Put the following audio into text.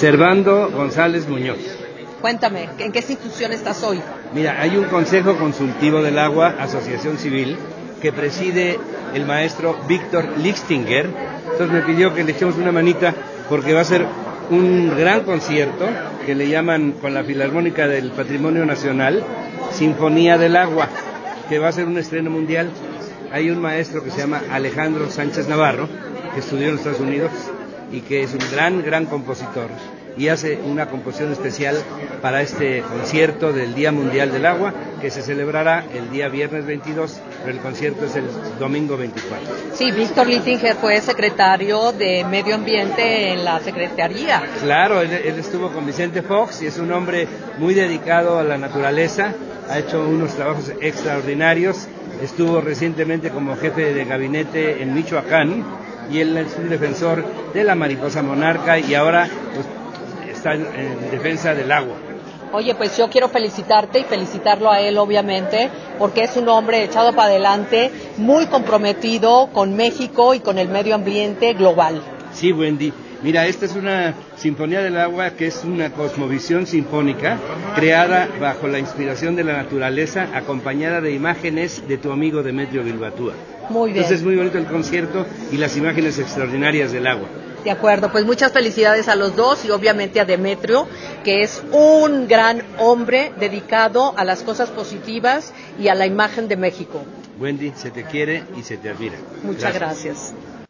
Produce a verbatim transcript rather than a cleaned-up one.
Servando González Muñoz. Cuéntame, ¿en qué institución estás hoy? Mira, hay un Consejo Consultivo del Agua, asociación civil, que preside el maestro Víctor Lichtinger. Entonces me pidió que le echemos una manita porque va a ser un gran concierto que le llaman con la Filarmónica del Patrimonio Nacional Sinfonía del Agua, que va a ser un estreno mundial. Hay un maestro que se llama Alejandro Sánchez Navarro, que estudió en los Estados Unidos y que es un gran, gran compositor y hace una composición especial para este concierto del Día Mundial del Agua, que se celebrará el día viernes veintidós, pero el concierto es el domingo veinticuatro. Sí, Víctor Lichtinger fue secretario de Medio Ambiente en la Secretaría. Claro, él, él estuvo con Vicente Fox y es un hombre muy dedicado a la naturaleza, ha hecho unos trabajos extraordinarios, estuvo recientemente como jefe de gabinete en Michoacán y él es un defensor de la mariposa monarca y ahora pues, está en, en defensa del agua. Oye, pues yo quiero felicitarte y felicitarlo a él, obviamente, porque es un hombre echado para adelante, muy comprometido con México y con el medio ambiente global. Sí, Wendy. Mira, esta es una Sinfonía del Agua que es una cosmovisión sinfónica creada bajo la inspiración de la naturaleza, acompañada de imágenes de tu amigo Demetrio Bilbatúa. Muy bien. Entonces es muy bonito el concierto y las imágenes extraordinarias del agua. De acuerdo, pues muchas felicidades a los dos y obviamente a Demetrio, que es un gran hombre dedicado a las cosas positivas y a la imagen de México. Wendy, se te quiere y se te admira. Muchas gracias. gracias.